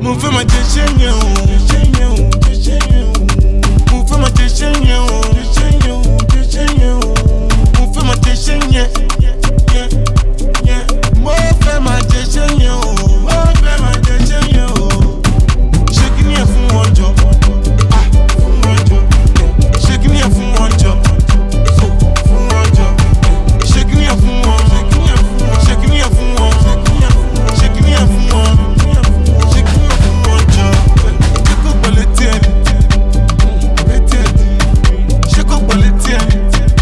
fẹ́ máa jẹ ṣẹ́ yẹn o. Mo fẹ́ máa jẹ ṣẹ́ yẹn o. Mo fẹ́ máa jẹ ṣẹ́ yẹn. Mo fẹ́ máa jẹ ṣẹ́ yẹn o. Ṣé kí ni ẹ fún wọn jọ? Ṣé kí ni ẹ fún wọn jọ? Ṣé kí ni ẹ fún wọn? Ṣé kí ni ẹ fún wọn? Ṣé kí ni ẹ fún wọn? Ṣé kí ni ẹ fún wọn jọ? Ṣé kò gbọ́ létí ẹni? Ṣé kò gbọ́ létí ẹni?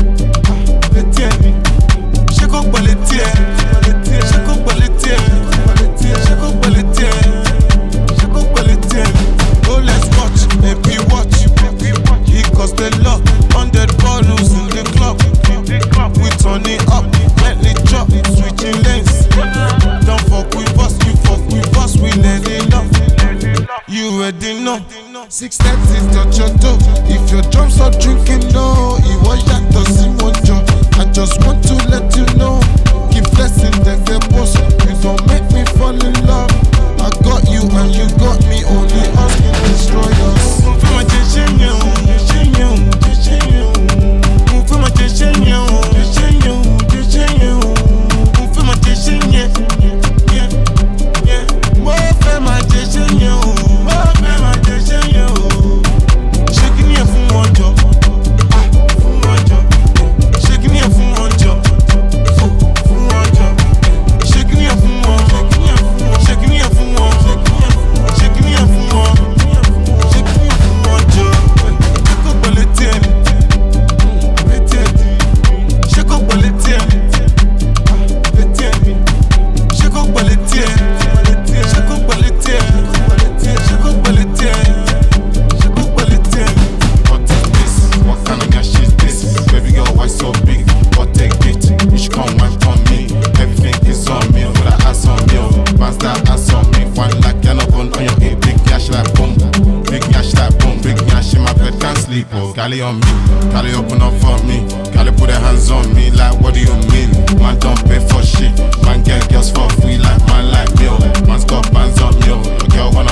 Ṣé kò gbọ́ létí ẹni? Ṣé kò gbọ́ létí ẹni? Ṣé kò gbọ́ létí ẹni? Ṣé kò gbọ́ létí ẹni? Oh, let's watch, baby, watch. He cost a lot, 100 bottles in the club. We turn it up, let it drop, switching lanes. Don't fuck with us, you fuck with us, we let it up. You already know. 6:30 touch your toe. If your drums are drinking, no, it was yàtọ̀ sí wọn jọ. I just want to let you know. Keep blessing, then get boss. You don't make me fall in love. I got you and you got me. Only us can destroy us. Mo fẹ́ máa jẹ ṣẹ́ yẹn o. Mo fẹ́ máa jẹ ṣẹ́ yẹn o. Mo fẹ́ máa jẹ ṣẹ́ yẹn. Mo fẹ́ máa jẹ ṣẹ́ yẹn o. Ṣé kí ni ẹ fún wọn jọ? Ṣé kí ni ẹ fún wọn jọ? Ṣé kí ni ẹ fún wọn? Ṣé kí ni ẹ fún wọn? Ṣé kí ni ẹ fún wọn? Ṣé kí ni ẹ fún wọn jọ? Ṣé kò gbọ́ létí ẹni? Ṣé kò gbọ́ létí ẹni? Ṣé kò gbọ́ létí ẹni? Ṣé kò gbọ́ létí ẹni? Ṣé kò gbọ́ létí ẹni? Ṣé kò gbọ́ létí ẹni? What is this? What kind of cash is this? Baby girl, why so big? What a gift? You should come wine on me. Everything is on me. With a ass on me. Bounce that ass on me. One like an open on your head. Big cash like boom. Big cash like boom. Big cash in my bed, can't sleep. Oh, Cali on me. Cali open up for me. Cali put their hands on me. Like, what do you mean? Man don't pay for shit. Man get girls for free. Like, man like me. Man's got bands on me. A girl wanna